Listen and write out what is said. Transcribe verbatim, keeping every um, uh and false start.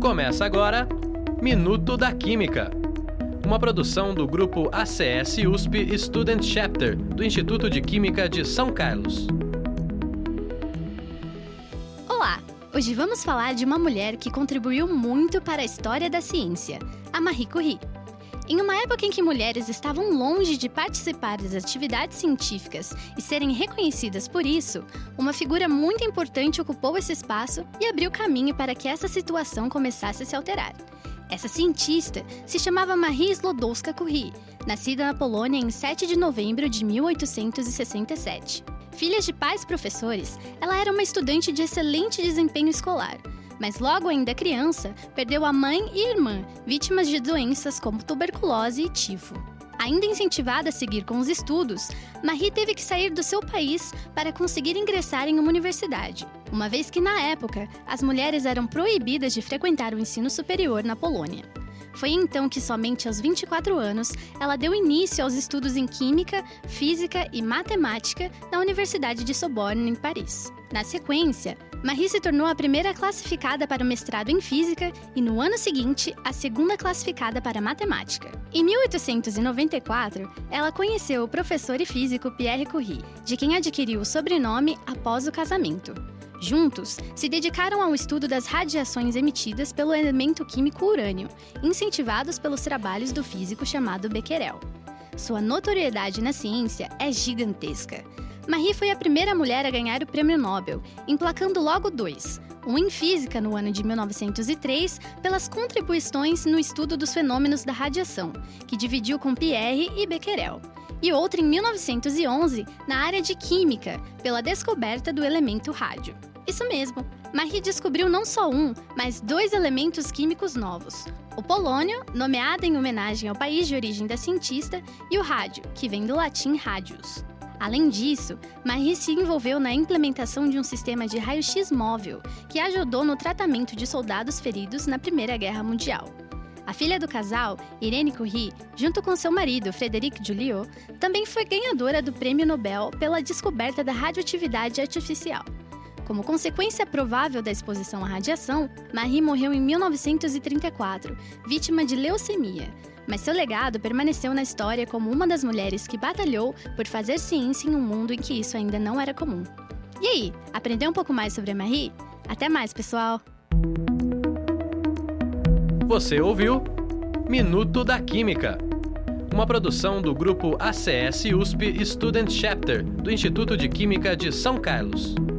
Começa agora Minuto da Química, uma produção do grupo A C S U S P Student Chapter do Instituto de Química de São Carlos. Olá! Hoje vamos falar de uma mulher que contribuiu muito para a história da ciência, a Marie Curie. Em uma época em que mulheres estavam longe de participar das atividades científicas e serem reconhecidas por isso, uma figura muito importante ocupou esse espaço e abriu caminho para que essa situação começasse a se alterar. Essa cientista se chamava Marie Sklodowska-Curie, nascida na Polônia em sete de novembro de mil oitocentos e sessenta e sete. Filha de pais professores, ela era uma estudante de excelente desempenho escolar, mas logo ainda criança, perdeu a mãe e irmã, vítimas de doenças como tuberculose e tifo. Ainda incentivada a seguir com os estudos, Marie teve que sair do seu país para conseguir ingressar em uma universidade, uma vez que, na época, as mulheres eram proibidas de frequentar o ensino superior na Polônia. Foi então que, somente aos vinte e quatro anos, ela deu início aos estudos em Química, Física e Matemática na Universidade de Sorbonne, em Paris. Na sequência, Marie se tornou a primeira classificada para o mestrado em Física e, no ano seguinte, a segunda classificada para Matemática. Em mil oitocentos e noventa e quatro, ela conheceu o professor e físico Pierre Curie, de quem adquiriu o sobrenome após o casamento. Juntos, se dedicaram ao estudo das radiações emitidas pelo elemento químico urânio, incentivados pelos trabalhos do físico chamado Becquerel. Sua notoriedade na ciência é gigantesca. Marie foi a primeira mulher a ganhar o Prêmio Nobel, emplacando logo dois, um em Física no ano de mil novecentos e três, pelas contribuições no estudo dos fenômenos da radiação, que dividiu com Pierre e Becquerel, e outro em mil novecentos e onze, na área de Química, pela descoberta do elemento rádio. Isso mesmo, Marie descobriu não só um, mas dois elementos químicos novos. O polônio, nomeado em homenagem ao país de origem da cientista, e o rádio, que vem do latim radius. Além disso, Marie se envolveu na implementação de um sistema de raio-x móvel, que ajudou no tratamento de soldados feridos na Primeira Guerra Mundial. A filha do casal, Irene Curie, junto com seu marido, Frédéric Joliot, também foi ganhadora do Prêmio Nobel pela descoberta da radioatividade artificial. Como consequência provável da exposição à radiação, Marie morreu em mil novecentos e trinta e quatro, vítima de leucemia, mas seu legado permaneceu na história como uma das mulheres que batalhou por fazer ciência em um mundo em que isso ainda não era comum. E aí, aprendeu um pouco mais sobre a Marie? Até mais, pessoal! Você ouviu Minuto da Química, uma produção do grupo A C S U S P Student Chapter do Instituto de Química de São Carlos.